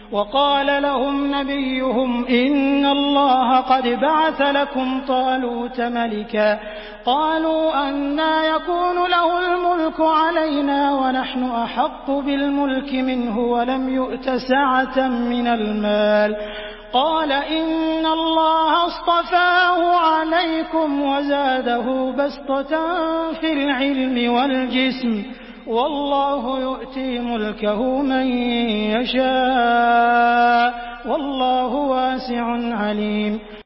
وقال لهم نبيهم إن الله قد بعث لكم طالوت ملكا قالوا أنى يكون له الملك علينا ونحن أحق بالملك منه ولم يؤت سعة من المال قال إن الله اصطفاه عليكم وزاده بسطة في العلم والجسم والله يؤتي ملكه من يشاء والله واسع عليم